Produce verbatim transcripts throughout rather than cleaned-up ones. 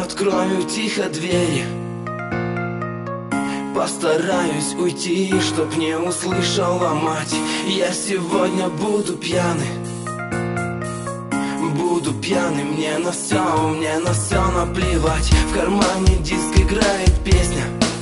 открою тихо двери. Постараюсь уйти, чтоб не услышала мать. Я сегодня буду пьяный, буду пьяный, мне на все, мне на все наплевать. В кармане диск играет песня.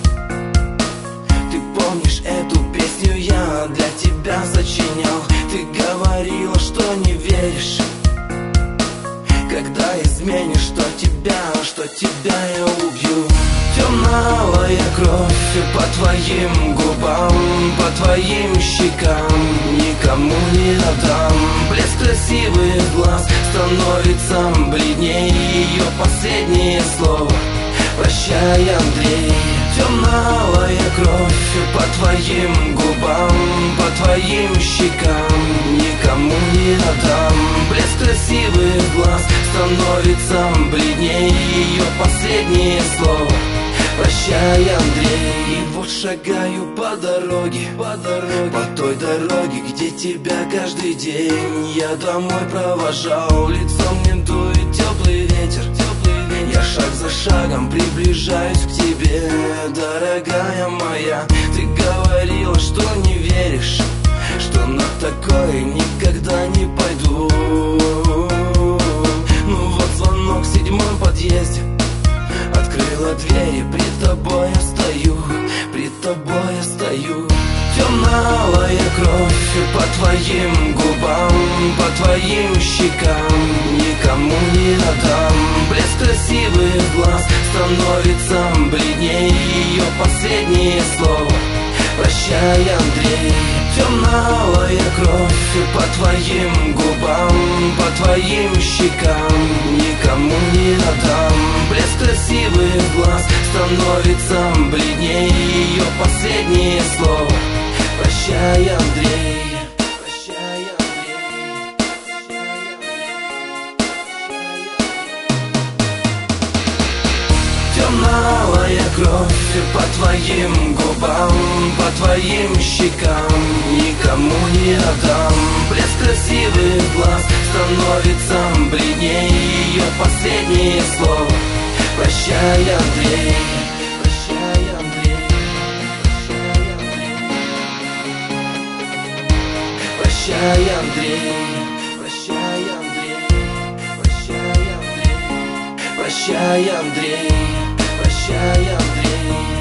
Ты помнишь эту песню, я для тебя сочинял. Ты говорила, что не веришь, когда изменишь, что тебя, что тебя я убью. Темная кровь по твоим губам, по твоим щекам, никому не отдам. Блеск красивых глаз становится бледней, ее последнее слово прощай, Андрей. Темная кровь по твоим губам, по твоим щекам, никому не отдам. Блеск красивых глаз становится бледней, ее последнее слово прощай, Андрей. И вот шагаю по дороге, по дороге, по той дороге, где тебя каждый день я домой провожал. Лицом мне дует теплый ветер, теплый ветер. Я шаг за шагом приближаюсь к тебе, дорогая моя. Ты говорила, что не веришь, что на такое никогда не пойду. Ну вот звонок в седьмом подъезде, открыла дверь, и пред тобой я стою, пред тобой я стою. Темная кровь по твоим губам, по твоим щекам, никому не отдам. Блеск красивых глаз становится бледней, ее последнее слово прощай, Андрей. Темная кровь по твоим губам, по твоим щекам, никому не отдам. Блеск красивых глаз становится бледней, ее последнее слово прощай, Андрей. Прощай, Андрей. Темная кровь по твоим губам, по твоим щекам, никому не отдам. Блеск красивых глаз становится бледней, ее последнее слово прощай, Андрей. Прощай, Андрей. Прощай, Андрей. Прощай, Андрей. Прощай, Андрей. Прощай, Андрей. Прощай, Андрей.